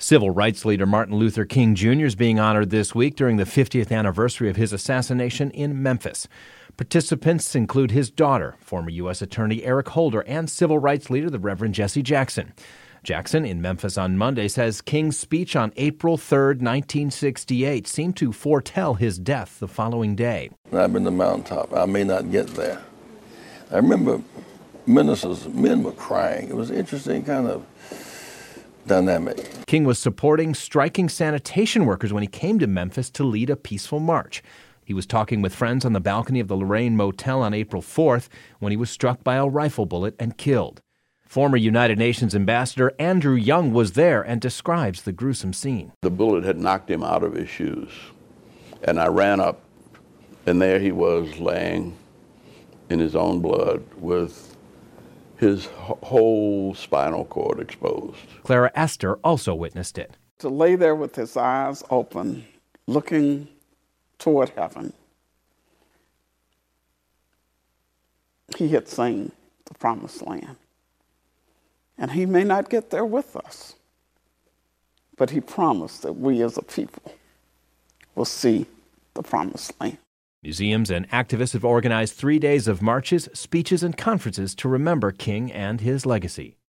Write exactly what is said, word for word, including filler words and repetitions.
Civil rights leader Martin Luther King Junior is being honored this week during the fiftieth anniversary of his assassination in Memphis. Participants include his daughter, former U S Attorney Eric Holder, and civil rights leader the Reverend Jesse Jackson. Jackson, in Memphis on Monday, says King's speech on April third, nineteen sixty-eight, seemed to foretell his death the following day. I've been to the mountaintop. I may not get there. I remember ministers, men were crying. It was an interesting kind of dynamic. King was supporting striking sanitation workers when he came to Memphis to lead a peaceful march. He was talking with friends on the balcony of the Lorraine Motel on April fourth when he was struck by a rifle bullet and killed. Former United Nations Ambassador Andrew Young was there and describes the gruesome scene. The bullet had knocked him out of his shoes, and I ran up, and there he was laying in his own blood with his whole spinal cord exposed. Clara Esther also witnessed it. To lay there with his eyes open, looking toward heaven, he had seen the promised land. And he may not get there with us, but he promised that we as a people will see the promised land. Museums and activists have organized three days of marches, speeches, and conferences to remember King and his legacy.